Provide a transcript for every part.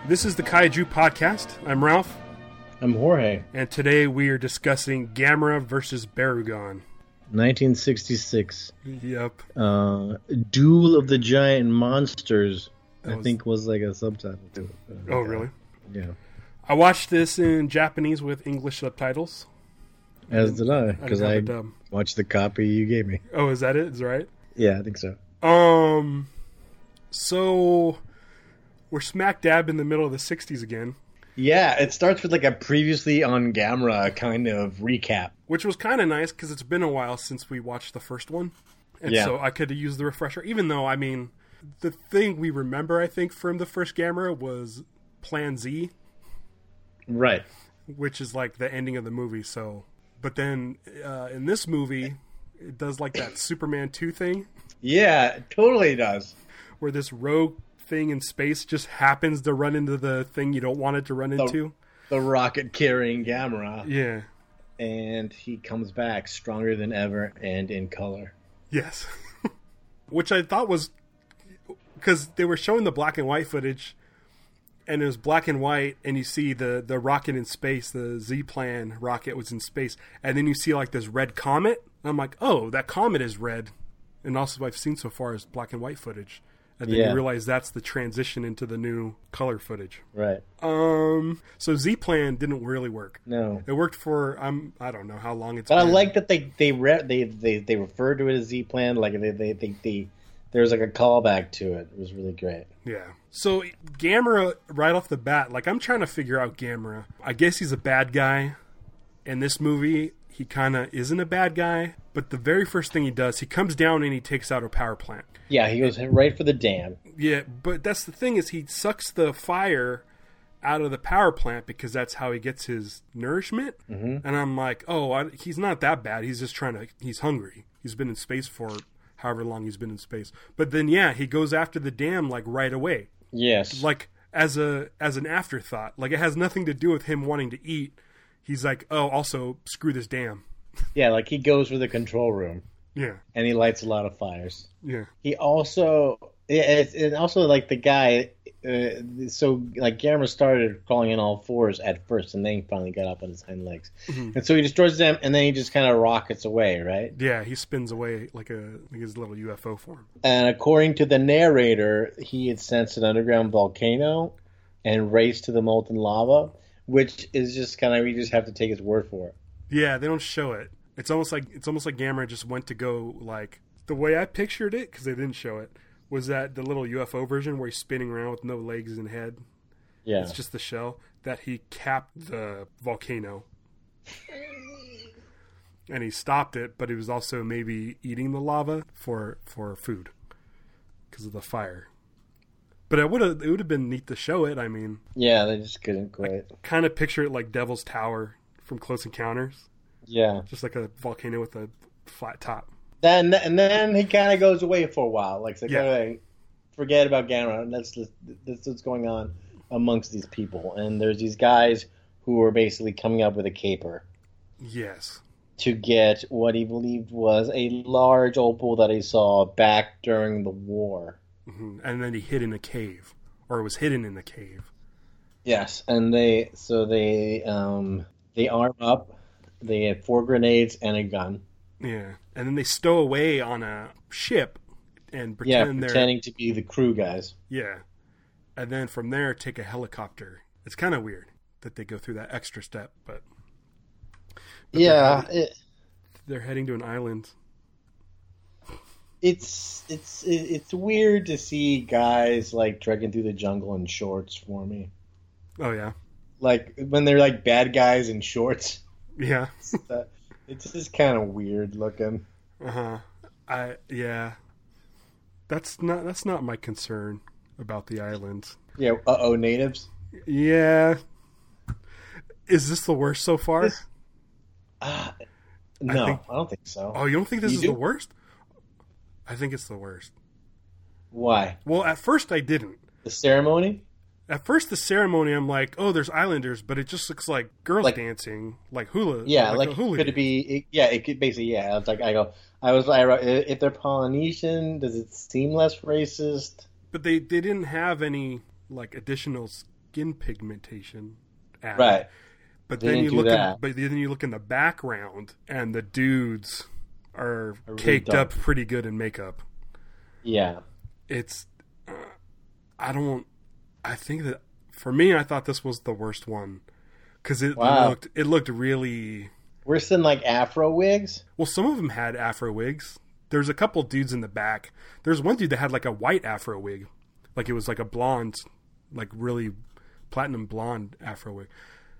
This is the Kaiju Podcast. I'm Ralph. I'm Jorge. And today we are discussing Gamera versus Barugon. 1966. Yep. Duel of the Giant Monsters, I think was like a subtitle to it. Oh, really? Yeah. I watched this in Japanese with English subtitles. As did I, because I dub. watched the copy you gave me. Oh, is that it? Is that right? Yeah, I think so. So we're smack dab in the middle of the 60s again. Yeah, it starts with like a previously on Gamera kind of recap. Which was kind of nice because it's been a while since we watched the first one. And so I could use the refresher. Even though, I mean, the thing we remember, I think, from the first Gamera was Plan Z. Right. Which is like the ending of the movie. So, but then in this movie, it does like that Superman 2 thing. Yeah, it totally does. Where this rogue thing in space just happens to run into the thing you don't want it to run into. The rocket carrying Gamera. Yeah. And he comes back stronger than ever and in color. Yes. Which I thought was... Because they were showing the black and white footage, and it was black and white, and you see the rocket in space, the Z-Plan rocket was in space, and then you see like this red comet. And I'm like, oh, that comet is red. And also what I've seen so far is black and white footage. And then you realize that's the transition into the new color footage. Right. So Z-Plan didn't really work. No. It worked for I don't know how long it's been. But I like that they referred to it as Z-Plan. Like there was like a callback to it. It was really great. Yeah. So Gamera, right off the bat, like I'm trying to figure out Gamera. I guess he's a bad guy. In this movie, he kind of isn't a bad guy. But the very first thing he does, he comes down and he takes out a power plant. Yeah, he goes right for the dam. Yeah, but that's the thing is he sucks the fire out of the power plant because that's how he gets his nourishment. Mm-hmm. And I'm like, he's not that bad. He's just he's hungry. He's been in space for however long he's been in space. But then, he goes after the dam like right away. Yes. Like as an afterthought. Like it has nothing to do with him wanting to eat. He's like, also screw this dam. Yeah, like he goes for the control room. Yeah. And he lights a lot of fires. Yeah. He also... And also, like, the guy... so, like, Gamera started crawling in all fours at first, and then he finally got up on his hind legs. Mm-hmm. And so he destroys them, and then he just kind of rockets away, right? Yeah, he spins away like his little UFO form. And according to the narrator, he had sensed an underground volcano and raced to the molten lava, which is just kind of... You just have to take his word for it. Yeah, they don't show it. It's almost like Gamera just went to go, like, the way I pictured it, because they didn't show it, was that the little UFO version where he's spinning around with no legs and head. Yeah. It's just the shell, that he capped the volcano. And he stopped it, but he was also maybe eating the lava for food because of the fire. But it would have been neat to show it, I mean. Yeah, they just couldn't quite. Kind of picture it like Devil's Tower from Close Encounters. Yeah. Just like a volcano with a flat top. And then he kind of goes away for a while. Like, forget about Gamera. That's what's going on amongst these people. And there's these guys who are basically coming up with a caper. Yes. To get what he believed was a large opal that he saw back during the war. Mm-hmm. And then he hid in a cave. Or it was hidden in the cave. Yes. And they arm up. They had 4 grenades and a gun. Yeah. And then they stow away on a ship and pretending to be the crew guys. Yeah. And then from there, take a helicopter. It's kind of weird that they go through that extra step, but yeah. They're heading to an island. It's weird to see guys, like, trekking through the jungle in shorts for me. Oh, yeah. Like, when they're, like, bad guys in shorts. Yeah. It's just kind of weird looking. Uh-huh. Yeah. That's not my concern about the island. Yeah, natives? Yeah. Is this the worst so far? No, I don't think so. Oh, you don't think this is the worst? I think it's the worst. Why? Well, at first I didn't. The ceremony? At first, the ceremony, I'm like, oh, there's islanders, but it just looks like girls dancing, like hula. Yeah, like a hula. Could it be? It could basically. Yeah, it's like I wrote, if they're Polynesian, does it seem less racist? But they didn't have any like additional skin pigmentation added. Right. But They then didn't you do that. but then you look in the background, and the dudes are really caked dark. up pretty good in makeup. Yeah. It's I think that for me, I thought this was the worst one because it looked really Worse than like Afro wigs. well. Some of them had Afro wigs. There's a couple dudes in the back. There's one dude that had like a white Afro wig, like it was like a blonde, like really platinum blonde Afro wig.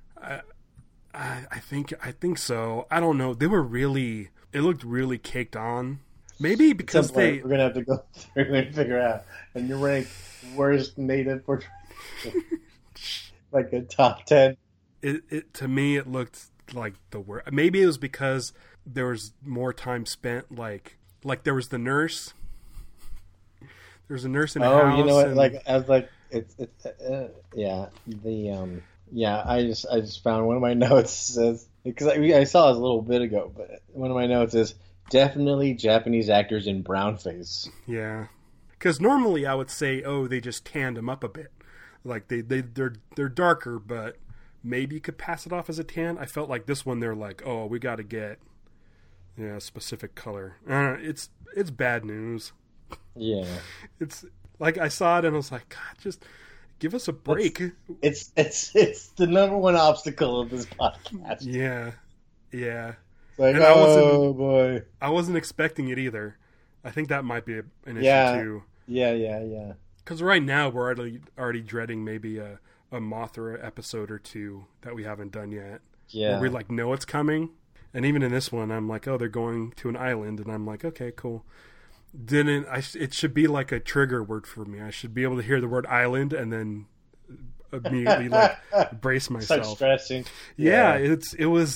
I think so. I don't know. They were really. It looked really caked on. Maybe because we're gonna have to go through and figure out. And you're rank worst native portrait, like a top 10. It to me it looked like the worst. Maybe it was because there was more time spent like there was the nurse. There was a nurse in the house. Oh, you know what? Like I was like, it's yeah. The yeah. I just found one of my notes says because I saw this a little bit ago, but one of my notes is definitely Japanese actors in brownface. Yeah, because normally I would say, oh, they just tanned them up a bit, like they're darker, but maybe you could pass it off as a tan. I felt like this one they're like, oh, we got to get a specific color. It's bad news. Yeah, it's like I saw it and I was like, God, just give us a break. It's the number one obstacle of this podcast. Yeah. Like, and boy, I wasn't expecting it either. I think that might be an issue too. Yeah. Because right now we're already dreading maybe a Mothra episode or two that we haven't done yet. Yeah, where we like know it's coming, and even in this one, I'm like, oh, they're going to an island, and I'm like, okay, cool. It should be like a trigger word for me. I should be able to hear the word island and then immediately like brace myself. Start stressing. Yeah, it's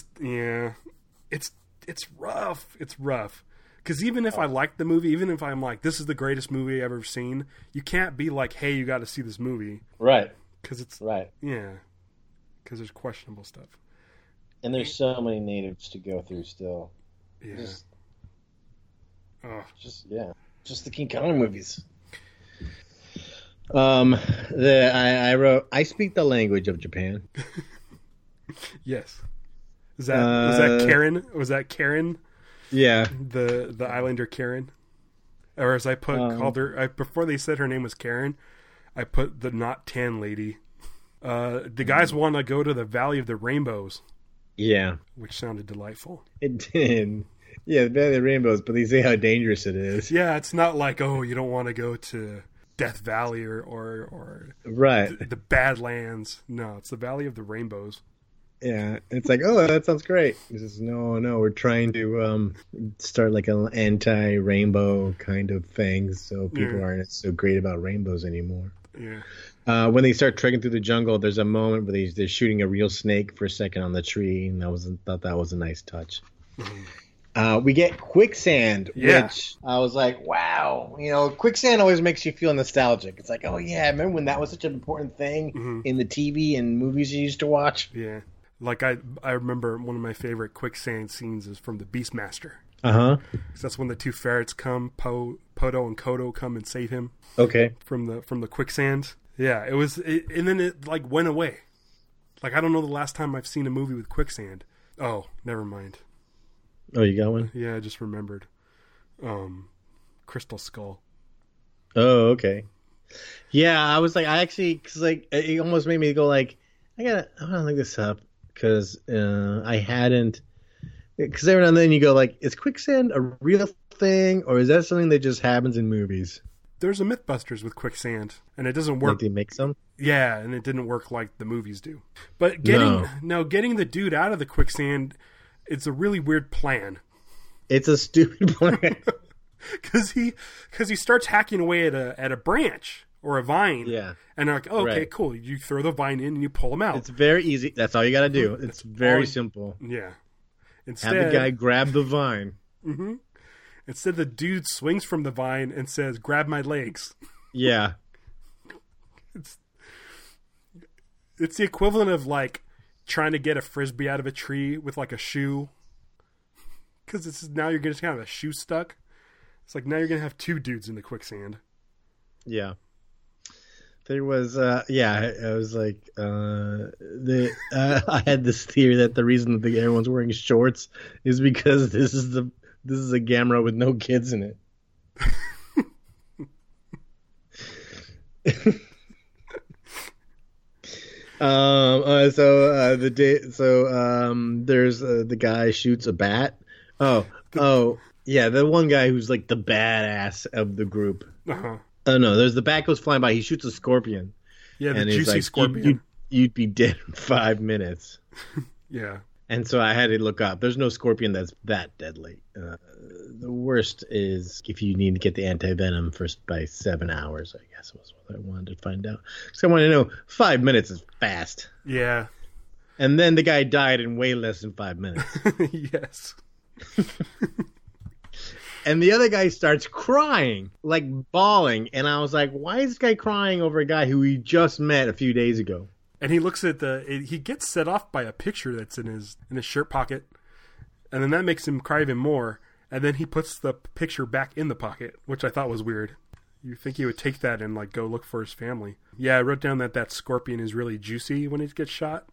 rough. It's rough. Because even if I like the movie, even if I'm like, this is the greatest movie I've ever seen, you can't be like, hey, you got to see this movie. Right. Because it's... Right. Yeah. Because there's questionable stuff. And there's so many natives to go through still. Yeah. Just the King Kong movies. I wrote, I speak the language of Japan. Yes. Was that Karen? Was that Karen? Yeah. The Islander Karen? Or as I called her, before they said her name was Karen, I put the not tan lady. The guys want to go to the Valley of the Rainbows. Yeah. Which sounded delightful. It did. Yeah, the Valley of the Rainbows, but they say how dangerous it is. Yeah, it's not like, oh, you don't want to go to Death Valley or right. the Badlands. No, it's the Valley of the Rainbows. Yeah, it's like, oh, that sounds great. He says, no, we're trying to start like an anti-rainbow kind of thing, so people aren't so great about rainbows anymore. Yeah. When they start trekking through the jungle, there's a moment where they're shooting a real snake for a second on the tree, and thought that was a nice touch. Mm-hmm. We get quicksand, which I was like, wow. Quicksand always makes you feel nostalgic. It's like, oh, yeah, remember when that was such an important thing in the TV and movies you used to watch? Yeah. Like, I remember one of my favorite quicksand scenes is from the Beastmaster. Uh-huh. That's when the two ferrets come, Poto and Kodo come and save him. Okay. From the quicksand. Yeah, and then it like went away. Like, I don't know the last time I've seen a movie with quicksand. Oh, never mind. Oh, you got one? Yeah, I just remembered. Crystal Skull. Oh, okay. Yeah, I was like, because like it almost made me go like, I gotta look this up because I hadn't. Because every now and then you go like, is quicksand a real thing or is that something that just happens in movies? There's a MythBusters with quicksand, and it doesn't work. Like they make some? Yeah, and it didn't work like the movies do. But getting the dude out of the quicksand, it's a really weird plan. It's a stupid plan. Because he starts hacking away at a branch or a vine. Yeah. And they're like, oh, okay, cool. You throw the vine in and you pull him out. It's very easy. That's all you got to do. It's very simple. Yeah. Instead, have the guy grab the vine. Mm-hmm. Instead, the dude swings from the vine and says, grab my legs. Yeah. It's the equivalent of like trying to get a frisbee out of a tree with like a shoe. Because now you're going to have a shoe stuck. It's like now you're going to have two dudes in the quicksand. Yeah. There was, I was like, I had this theory that the reason that everyone's wearing shorts is because this is a Gamera with no kids in it. There's the guy shoots a bat. Yeah, the one guy who's like the badass of the group. Uh-huh. Oh no, there's the bat goes flying by. He shoots a scorpion. Yeah, the juicy scorpion. You'd be dead in 5 minutes. Yeah. And so I had to look up. There's no scorpion that's that deadly. The worst is if you need to get the anti-venom by 7 hours, I guess was what I wanted to find out. So I wanted to know 5 minutes is fast. Yeah. And then the guy died in way less than 5 minutes. Yes. And the other guy starts crying, like bawling. And I was like, why is this guy crying over a guy who he just met a few days ago? And he looks at he gets set off by a picture that's in his shirt pocket. And then that makes him cry even more. And then he puts the picture back in the pocket, which I thought was weird. You think he would take that and like go look for his family. Yeah, I wrote down that scorpion is really juicy when it gets shot.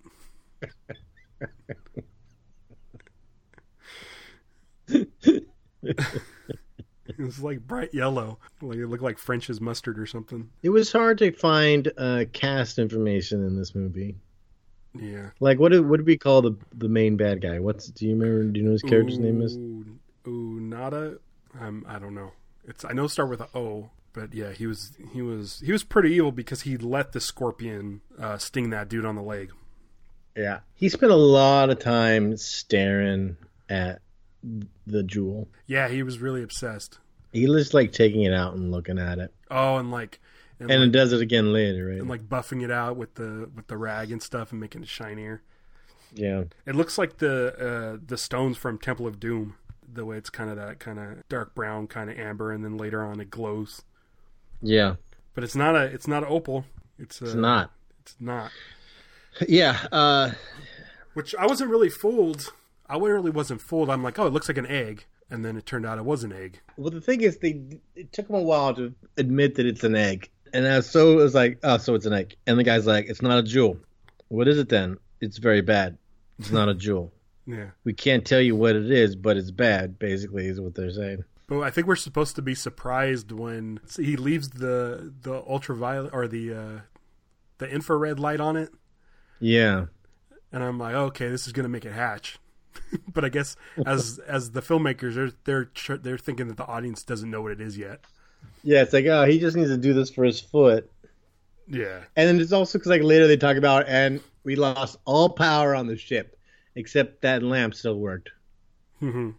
It was like bright yellow. Like it looked like French's mustard or something. It was hard to find cast information in this movie. Yeah. Like what did we call the main bad guy? Do you know his character's name is? Unada? I don't know. I know it started with an O, but yeah, he was pretty evil because he let the scorpion sting that dude on the leg. Yeah. He spent a lot of time staring at the jewel. Yeah, he was really obsessed. He was like taking it out and looking at it. Oh, and it does it again later, right? And like buffing it out with the rag and stuff and making it shinier. Yeah. It looks like the stones from Temple of Doom. The way it's kind of that kind of dark brown, kind of amber, and then later on it glows. Yeah. But it's not an opal. It's not. It's not. Yeah. Which I wasn't really fooled. I really wasn't fooled. I'm like, oh, it looks like an egg. And then it turned out it was an egg. Well, the thing is, it took them a while to admit that it's an egg. And it was like, oh, so it's an egg. And the guy's like, it's not a jewel. What is it then? It's very bad. It's not a jewel. Yeah. We can't tell you what it is, but it's bad, basically, is what they're saying. But I think we're supposed to be surprised when he leaves the ultraviolet or the infrared light on it. Yeah. And I'm like, okay, this is going to make it hatch. But I guess as the filmmakers, they're thinking that the audience doesn't know what it is yet. Yeah, it's like, oh, he just needs to do this for his foot. Yeah. And then it's also because like later they talk about, and we lost all power on the ship, except that lamp still worked. Mm-hmm.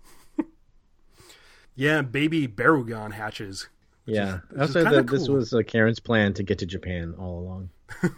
Yeah, baby Barugon hatches. Yeah. Also, cool. This was Karen's plan to get to Japan all along.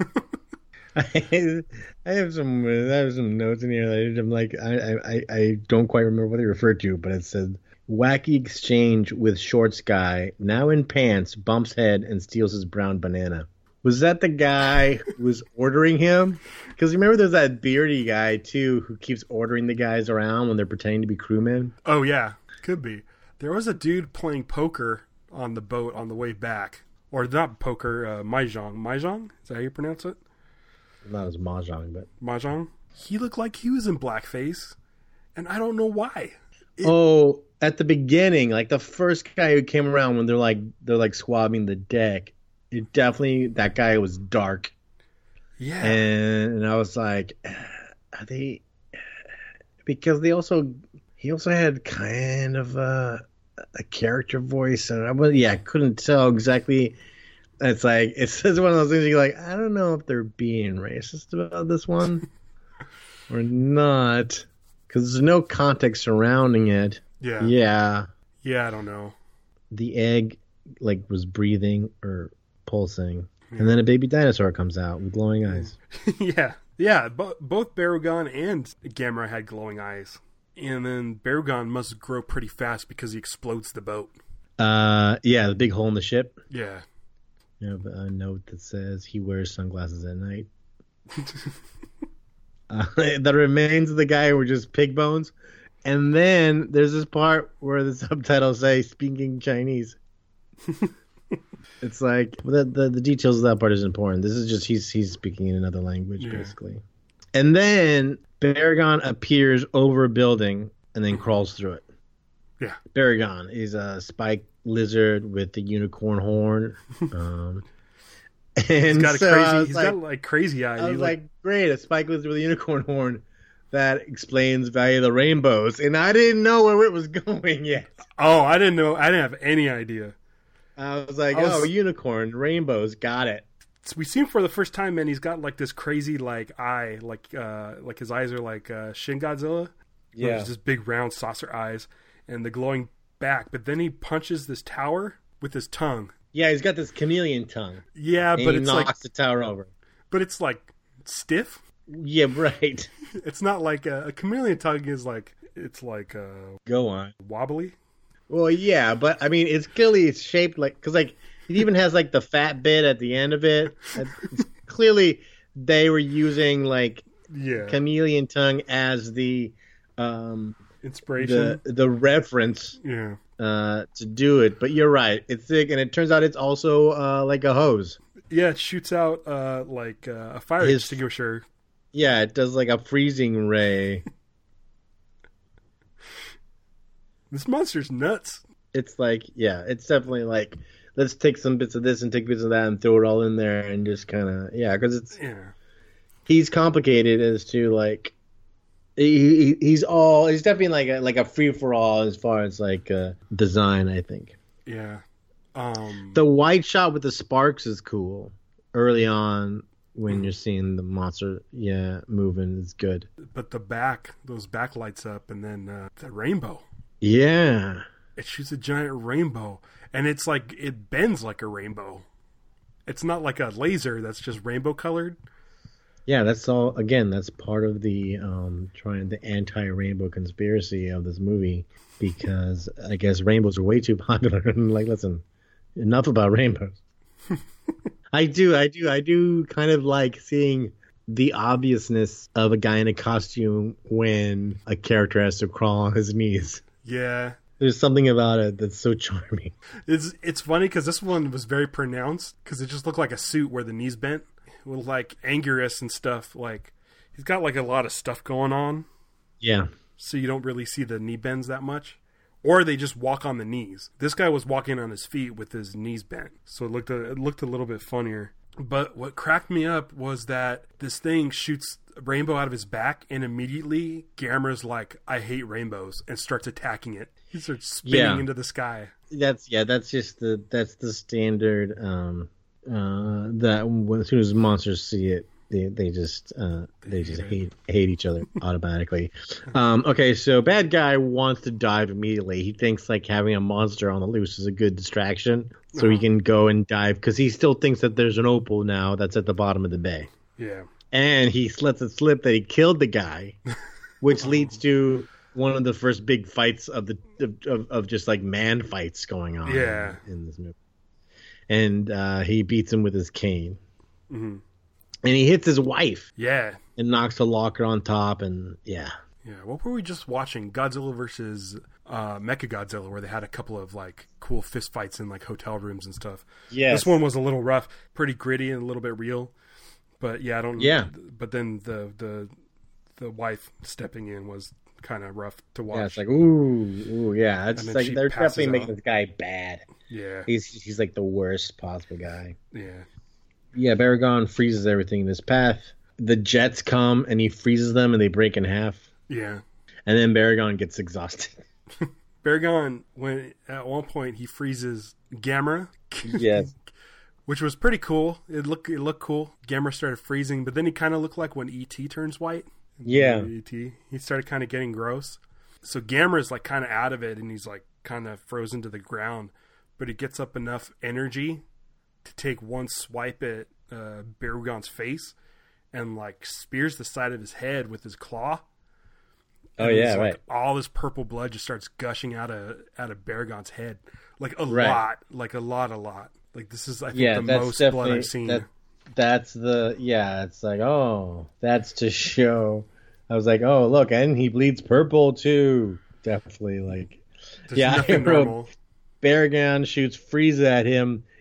I have some notes in here that I'm like, I don't quite remember what they referred to, but it said wacky exchange with shorts guy, now in pants, bumps head and steals his brown banana. Was that the guy who was ordering him? Because remember there's that beardy guy too who keeps ordering the guys around when they're pretending to be crewmen? Oh yeah, could be. There was a dude playing poker on the boat on the way back. Or not poker, Mahjong. Mahjong? Is that how you pronounce it? Not as Mahjong, but... Mahjong? He looked like he was in blackface, and I don't know why. At the beginning, like the first guy who came around when they're like swabbing the deck, it definitely, that guy was dark. Yeah. And I was like, are they... Because he also had kind of a character voice, and I couldn't tell exactly... It's like, it's one of those things you're like, I don't know if they're being racist about this one or not. Because there's no context surrounding it. Yeah. Yeah. Yeah, I don't know. The egg, like, was breathing or pulsing. Yeah. And then a baby dinosaur comes out with glowing eyes. Yeah. Yeah, both Barugon and Gamera had glowing eyes. And then Barugon must grow pretty fast because he explodes the boat. Yeah, the big hole in the ship. Yeah. You have a note that says he wears sunglasses at night. The remains of the guy were just pig bones. And then there's this part where the subtitles say speaking Chinese. It's like the details of that part is important. This is just he's speaking in another language basically. And then Baragon appears over a building and then crawls through it. Yeah. Baragon is a spike lizard with the unicorn horn. And he's got got crazy eyes. I was like, great, a spike lizard with a unicorn horn. That explains Valley of the Rainbows. And I didn't know where it was going yet. Oh, I didn't know. I didn't have any idea. I was like, unicorn, rainbows, got it. We see him for the first time, and he's got like this crazy like eye, like his eyes are like Shin Godzilla. Yeah, there's just big round saucer eyes and the glowing back. But then he punches this tower with his tongue. Yeah, he's got this chameleon tongue. Yeah, but it's like knocks the tower over. But it's like stiff. Yeah, right. It's not like a chameleon tongue is like go on wobbly. Well, yeah, but I mean, it's shaped like because like it even has like the fat bit at the end of it. It's clearly, they were using like chameleon tongue as the inspiration, the reference, to do it. But you're right, it's thick, and it turns out it's also like a hose. Yeah, it shoots out like a fire extinguisher. Yeah, it does like a freezing ray. This monster's nuts. It's like, yeah, it's definitely like, let's take some bits of this and take bits of that and throw it all in there and just kind of, because it's, he's complicated as to like, he's definitely like a free for all as far as like design, I think. Yeah. The white shot with the sparks is cool early on when you're seeing the monster, moving is good. But those back lights up, and then the rainbow. Yeah. It shoots a giant rainbow, and it's like it bends like a rainbow. It's not like a laser that's just rainbow colored. Yeah, that's all. Again, that's part of the the anti-rainbow conspiracy of this movie, because I guess rainbows are way too popular. And like, listen, enough about rainbows. I do kind of like seeing the obviousness of a guy in a costume when a character has to crawl on his knees. Yeah. There's something about it that's so charming. It's funny because this one was very pronounced because it just looked like a suit where the knees bent with like Anguirus and stuff. Like he's got like a lot of stuff going on. Yeah. So you don't really see the knee bends that much. Or they just walk on the knees. This guy was walking on his feet with his knees bent. So it looked a little bit funnier. But what cracked me up was that this thing shoots a rainbow out of his back, and immediately Gamera's like, I hate rainbows, and starts attacking it. He starts spinning into the sky. That's the standard that as soon as monsters see it, they just hate each other automatically. Okay, so bad guy wants to dive immediately. He thinks like having a monster on the loose is a good distraction, so he can go and dive because he still thinks that there's an opal now that's at the bottom of the bay. Yeah, and he lets it slip that he killed the guy, which leads to one of the first big fights of just like man fights going on. Yeah, in this movie, and he beats him with his cane. Mm-hmm. And he hits his wife. Yeah. And knocks the locker on top, and yeah. Yeah, what were we just watching? Godzilla versus Mechagodzilla, where they had a couple of like cool fist fights in like hotel rooms and stuff. Yeah. This one was a little rough, pretty gritty and a little bit real. But yeah, but then the wife stepping in was kind of rough to watch. Yeah, it's like ooh, yeah. It's like they're definitely making this guy bad. Yeah. He's like the worst possible guy. Yeah. Yeah, Baragon freezes everything in his path. The jets come, and he freezes them, and they break in half. Yeah. And then Baragon gets exhausted. Baragon, at one point, he freezes Gamera. Yes. Which was pretty cool. It looked cool. Gamera started freezing, but then he kind of looked like when E.T. turns white. Yeah. E.T. He started kind of getting gross. So Gamera's like kind of out of it, and he's like kind of frozen to the ground. But he gets up enough energy to take one swipe at Baragon's face and like spears the side of his head with his claw. Oh yeah, like, right. All this purple blood just starts gushing out of Baragon's head, like a lot. Like this is I think the most blood I've seen. That's it's like, oh, that's to show. I was like, oh look, and he bleeds purple too. Definitely like, I wrote Baragon shoots Frieza at him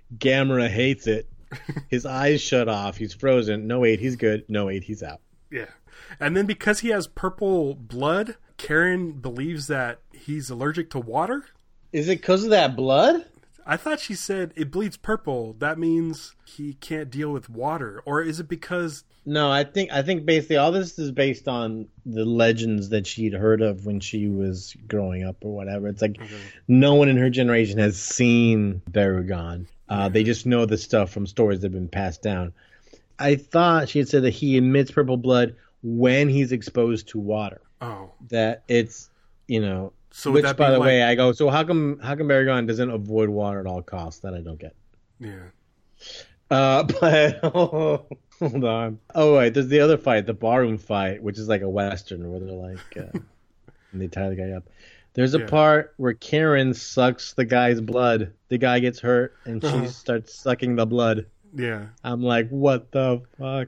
Gamera hates it. His eyes shut off. He's frozen. No, wait, he's good. No, wait, he's out. Yeah. And then because he has purple blood, Karen believes that he's allergic to water. Is it because of that blood? I thought she said it bleeds purple. That means he can't deal with water. Or is it because... No, I think basically all this is based on the legends that she'd heard of when she was growing up or whatever. It's like no one in her generation has seen Barugon. They just know the stuff from stories that have been passed down. I thought she had said that he emits purple blood when he's exposed to water. Oh. That it's, you know... So which, by the way, I go, so how come Barugon doesn't avoid water at all costs? That I don't get. Yeah. But hold on. Oh, wait, there's the other fight, the barroom fight, which is like a western where they're like, and they tie the guy up. There's a part where Karen sucks the guy's blood. The guy gets hurt, and she starts sucking the blood. Yeah. I'm like, what the fuck?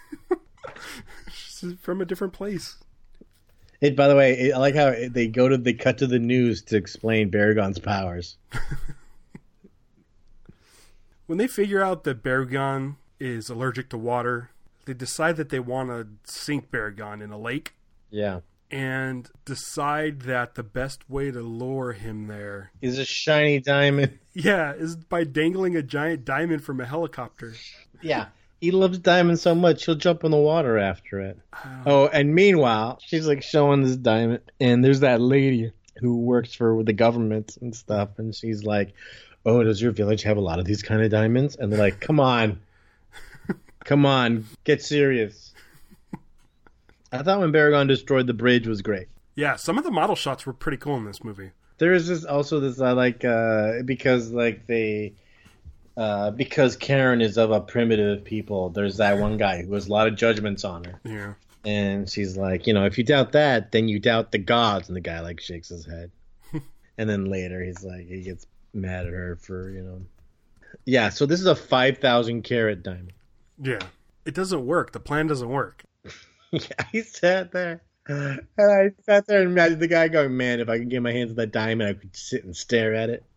She's from a different place. By the way, I like how they cut to the news to explain Barugon's powers. When they figure out that Barugon is allergic to water, they decide that they want to sink Barugon in a lake. Yeah. And decide that the best way to lure him there is a shiny diamond. Yeah, is by dangling a giant diamond from a helicopter. Yeah. He loves diamonds so much, he'll jump in the water after it. Oh, and meanwhile, she's like showing this diamond, and there's that lady who works for the government and stuff, and she's like, oh, does your village have a lot of these kind of diamonds? And they're like, come on, get serious. I thought when Barugon destroyed the bridge was great. Yeah, some of the model shots were pretty cool in this movie. There is this I like because Karen is of a primitive people, there's that one guy who has a lot of judgments on her. Yeah. And she's like, if you doubt that, then you doubt the gods. And the guy like shakes his head. And then later he's like, he gets mad at her for, Yeah, so this is a 5,000 carat diamond. Yeah. It doesn't work. The plan doesn't work. Yeah, he sat there. And I sat there and imagined the guy going, man, if I could get my hands on that diamond, I could sit and stare at it.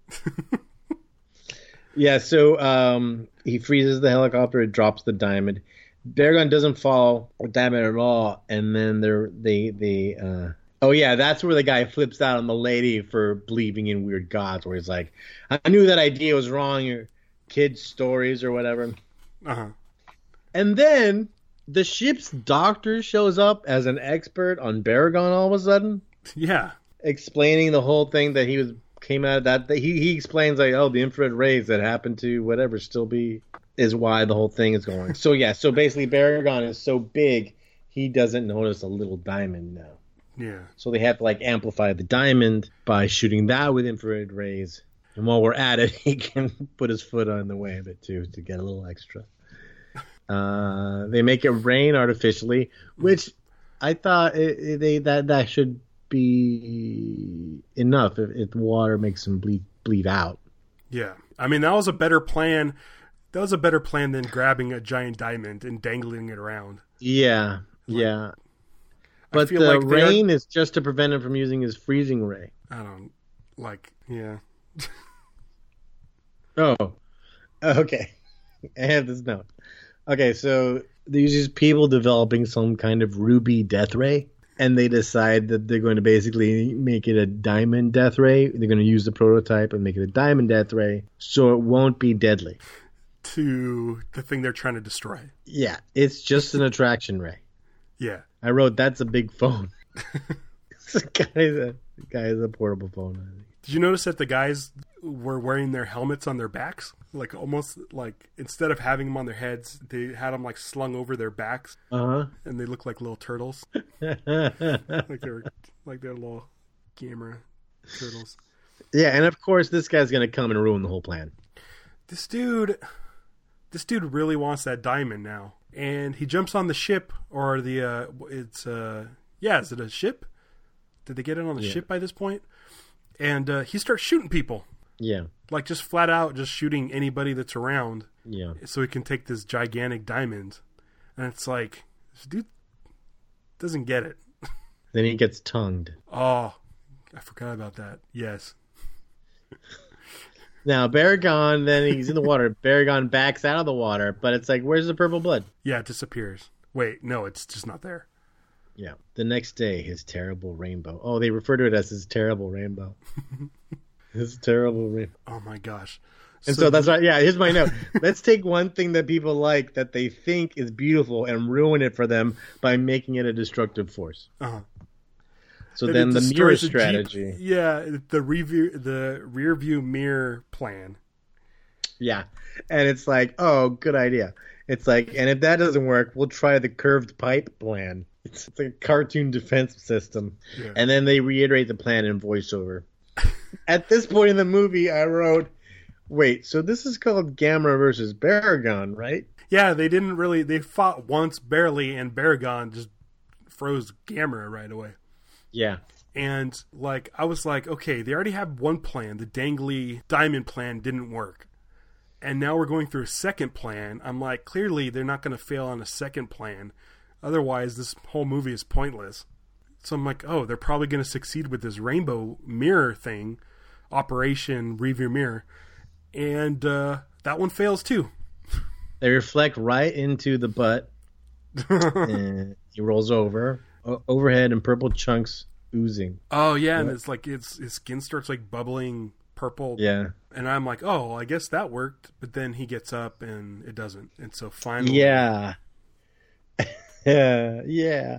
Yeah, so he freezes the helicopter, it drops the diamond. Barugon doesn't fall the diamond at all, and then oh yeah, that's where the guy flips out on the lady for believing in weird gods, where he's like, I knew that idea was wrong, your kids' stories or whatever. Uh-huh. And then the ship's doctor shows up as an expert on Barugon all of a sudden. Yeah. Explaining the whole thing that came out of that he explains like, oh, the infrared rays that happen to whatever is why the whole thing is going. So yeah, so basically Barugon is so big he doesn't notice a little diamond now. Yeah. So they have to like amplify the diamond by shooting that with infrared rays. And while we're at it, he can put his foot on the way of it too to get a little extra. They make it rain artificially, which I thought that should be enough if water makes them bleed out. Yeah, I mean that was a better plan. That was a better plan than grabbing a giant diamond and dangling it around. Yeah, yeah. But the rain is just to prevent him from using his freezing ray. Yeah. Oh, okay. I have this note. Okay, so there's these people developing some kind of ruby death ray, and they decide that they're going to basically make it a diamond death ray. They're going to use the prototype and make it a diamond death ray, so it won't be deadly to the thing they're trying to destroy. Yeah, it's just an attraction ray. Yeah. I wrote, that's a big phone. The guy has a portable phone, I think. Did you notice that the guys were wearing their helmets on their backs? Like almost like instead of having them on their heads, they had them like slung over their backs. Uh-huh. And they look like little turtles. Like they're little Gamera turtles. Yeah, and of course this guy's going to come and ruin the whole plan. This dude really wants that diamond now. And he jumps on the ship or is it a ship? Did they get it on the ship by this point? And he starts shooting people. Yeah. Like just flat out just shooting anybody that's around. Yeah. So he can take this gigantic diamond. And it's like, this dude doesn't get it. Then he gets tongued. Oh, I forgot about that. Yes. Now, Baragon, then he's in the water. Baragon backs out of the water, but it's like, where's the purple blood? Yeah, it disappears. Wait, no, it's just not there. Yeah. The next day, his terrible rainbow. Oh, they refer to it as his terrible rainbow. His terrible rainbow. Oh my gosh. And so that's right. Yeah, here's my note. Let's take one thing that people like that they think is beautiful and ruin it for them by making it a destructive force. Uh-huh. So And then it the mirror destroys the strategy. Jeep. Yeah, the rear view mirror plan. Yeah. And it's like, oh, good idea. It's like, and if that doesn't work, we'll try the curved pipe plan. It's like a cartoon defense system. Yeah. And then they reiterate the plan in voiceover. At this point in the movie, I wrote, wait, so this is called Gamera versus Baragon, right? Yeah, they fought once barely, and Baragon just froze Gamera right away. Yeah. And like I was like, okay, they already have one plan. The dangly diamond plan didn't work. And now we're going through a second plan. I'm like, clearly they're not going to fail on a second plan. Otherwise, this whole movie is pointless. So I'm like, oh, they're probably going to succeed with this rainbow mirror thing, Operation Review Mirror. And that one fails too. They reflect right into the butt. And he rolls over. Overhead and purple chunks oozing. Oh, yeah, and it's like his skin starts like bubbling purple. Yeah. And I'm like, oh, I guess that worked. But then he gets up and it doesn't. And so finally. Yeah. Yeah.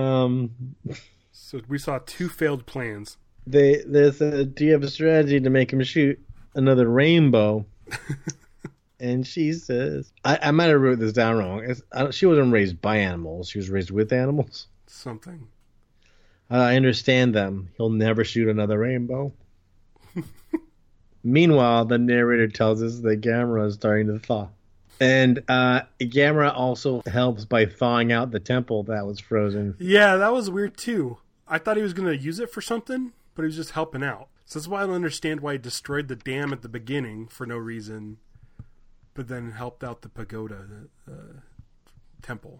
So we saw two failed plans. Do you have a strategy to make him shoot another rainbow? And she says, I might have wrote this down wrong. She wasn't raised by animals. She was raised with animals. Something. I understand them. He'll never shoot another rainbow. Meanwhile, the narrator tells us that Gamera is starting to thaw. And Gamera also helps by thawing out the temple that was frozen. Yeah, that was weird too. I thought he was going to use it for something, but he was just helping out. So that's why I don't understand why he destroyed the dam at the beginning for no reason, but then helped out the pagoda, the temple.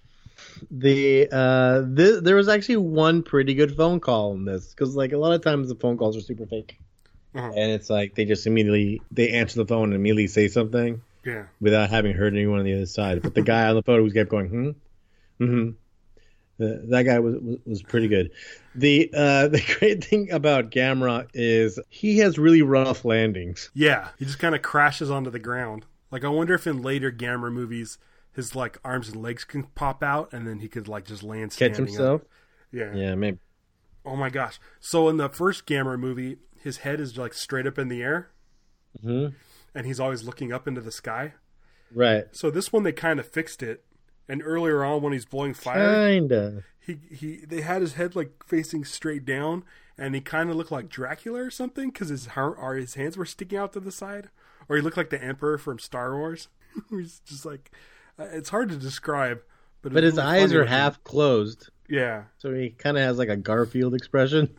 There was actually one pretty good phone call in this, because like a lot of times the phone calls are super fake. Uh-huh. And it's like they just they answer the phone and immediately say something. Yeah. Without having heard anyone on the other side. But the guy on the phone who kept going, that guy was pretty good. The great thing about Gamera is he has really rough landings. Yeah, he just kind of crashes onto the ground. Like, I wonder if in later Gamera movies, his like arms and legs can pop out, and then he could like just land standing Catch himself. Up. Yeah. Yeah, maybe. Oh my gosh! So in the first Gamera movie, his head is like straight up in the air. Mm-hmm. And he's always looking up into the sky. Right. So this one they kind of fixed it. And earlier on when he's blowing fire, kinda. They had his head like facing straight down, and he kind of looked like Dracula or something because his hands were sticking out to the side, or he looked like the Emperor from Star Wars. He's just like, it's hard to describe, but his eyes are half closed. Yeah. So he kind of has like a Garfield expression.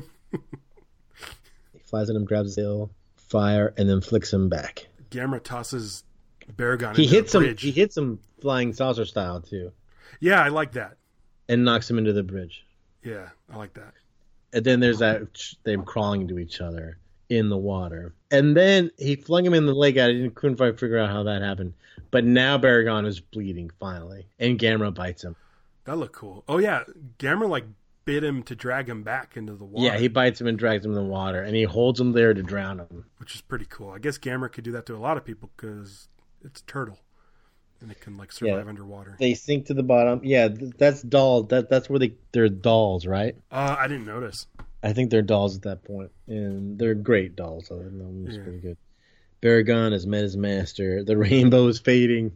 He flies at him, grabs his tail, fire, and then flicks him back. Gamera tosses Baragon He into hits the him. bridge. He hits him flying saucer style too. Yeah, I like that. And knocks him into the bridge. Yeah, I like that. And then there's them crawling into each other in the water. And then he flung him in the lake. Couldn't quite figure out how that happened. But now Baragon is bleeding finally, and Gamera bites him. That looked cool. Oh yeah, Gamera like bit him to drag him back into the water. Yeah, he bites him and drags him in the water, and he holds him there to drown him. Which is pretty cool. I guess Gamera could do that to a lot of people because it's a turtle, and it can like survive underwater. They sink to the bottom. Yeah, that's dolls. That's where they're dolls, right? I didn't notice. I think they're dolls at that point, and they're great dolls. So it's pretty good. Baragon has met his master. The rainbow is fading.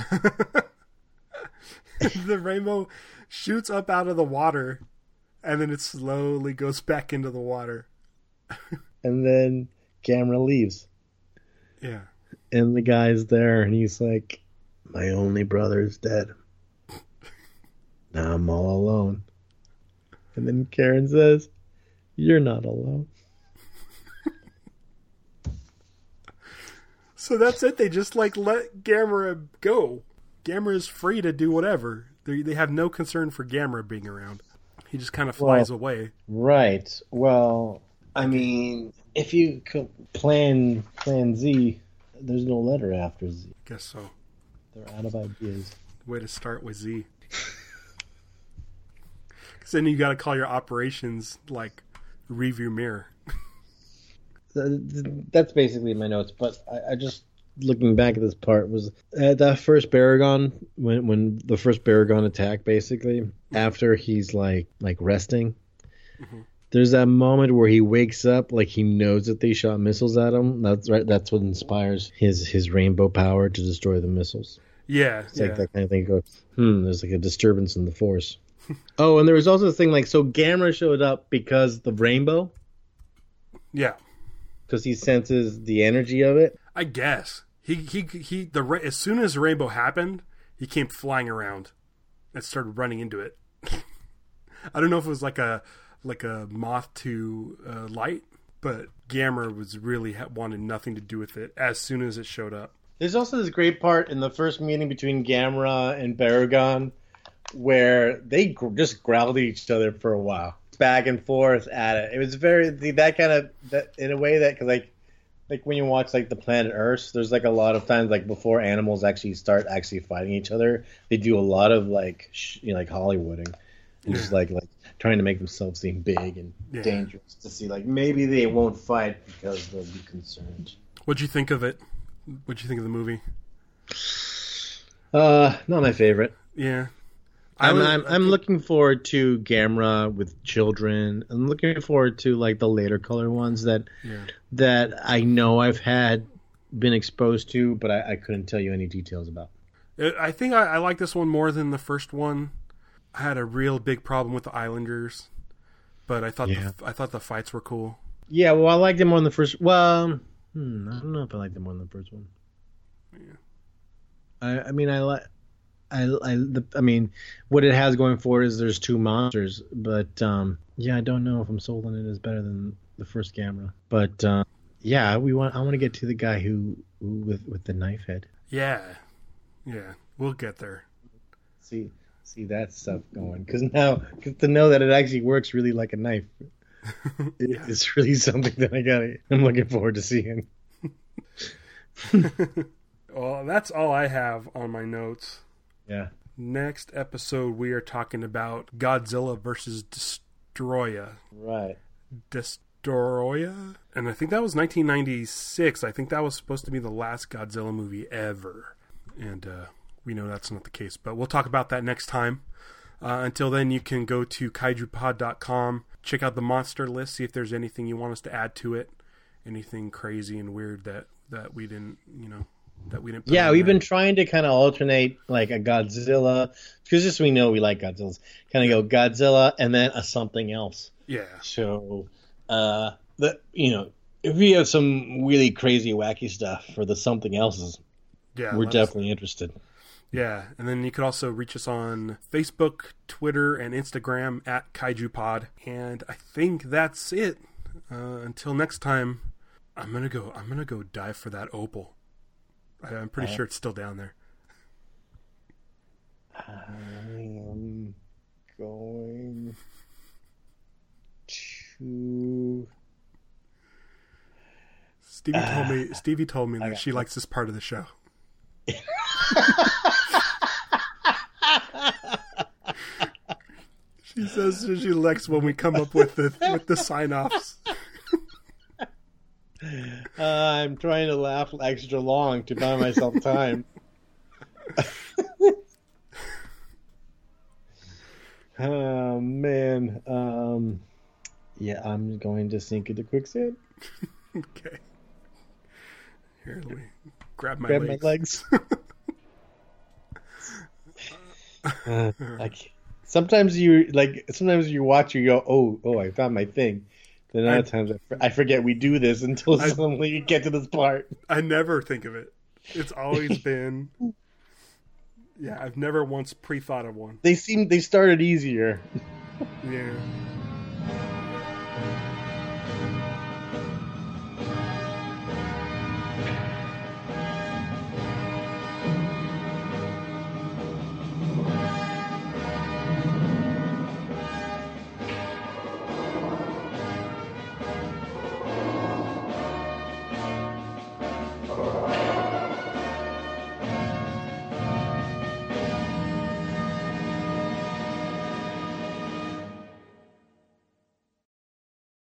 The rainbow shoots up out of the water, and then it slowly goes back into the water. And then Gamera leaves. Yeah. And the guy's there, and he's like, my only brother's dead. Now I'm all alone. And then Karen says, you're not alone. So that's it. They just like let Gamera go. Gamera is free to do whatever. They have no concern for Gamera being around. He just kind of flies away. Right. Well, I mean, if you plan Z, there's no letter after Z. Guess so. They're out of ideas. Way to start with Z. Because then you got to call your operations like review mirror. That's basically my notes. But I just looking back at this part was that first Baragon when the first Baragon attack basically after he's like resting. Mm-hmm. There's that moment where he wakes up like he knows that they shot missiles at him. That's right. That's what inspires his rainbow power to destroy the missiles. Yeah, it's like that kind of thing. Goes, there's like a disturbance in the force. Oh, and there was also the thing like so Gamera showed up because the rainbow. Yeah, because he senses the energy of it. I guess as soon as the rainbow happened, he came flying around and started running into it. I don't know if it was like a moth to light, but Gamera was really wanted nothing to do with it as soon as it showed up. There's also this great part in the first meeting between Gamera and Baragon where they just growled at each other for a while, back and forth at it. It was very that kind of that in a way that because like when you watch like the Planet Earth, there's like a lot of times like before animals actually start fighting each other, they do a lot of like like Hollywooding and just like trying to make themselves seem big and dangerous to see like maybe they won't fight because they'll be concerned. What'd you think of it? What'd you think of the movie? Not my favorite. Yeah. I'm looking forward to Gamera with children. I'm looking forward to like the later color ones that I know I've been exposed to, but I couldn't tell you any details about. I think I like this one more than the first one. I had a real big problem with the Islanders, but I thought the fights were cool. Yeah, well, I liked them more than the first. Well, I don't know if I liked them more than the first one. Yeah. I mean, what it has going for it is there's two monsters, but I don't know if I'm sold on it as better than the first Gamera. But I want to get to the guy who with the knife head. Yeah, we'll get there. See that stuff going because to know that it actually works really like a knife, it's really something that I'm looking forward to seeing. Well, that's all I have on my notes. Yeah. Next episode, we are talking about Godzilla versus Destoroyah. Right. Destoroyah? And I think that was 1996. I think that was supposed to be the last Godzilla movie ever. And we know that's not the case, but we'll talk about that next time. Until then, you can go to kaijupod.com, check out the monster list, see if there's anything you want us to add to it. Anything crazy and weird that we didn't, that we didn't put we've been trying to kind of alternate like a Godzilla because just we know we like Godzillas. Kind of go Godzilla and then a something else. Yeah. So if we have some really crazy wacky stuff for the something else's, we're definitely interested. Yeah, and then you could also reach us on Facebook, Twitter, and Instagram at KaijuPod. And I think that's it. Until next time, I'm gonna go dive for that opal. I'm pretty sure it's still down there. I am going to. Stevie told me that she likes this part of the show. She says she likes when we come up with the sign-offs. I'm trying to laugh extra long to buy myself time. Oh man, I'm going to sink into quicksand. Okay. Here, let me grab my legs. Sometimes you watch, you go, oh, I found my thing. Then other times I forget we do this until suddenly you get to this part. I never think of it. It's always been. Yeah, I've never once pre-thought of one. They started easier. Yeah.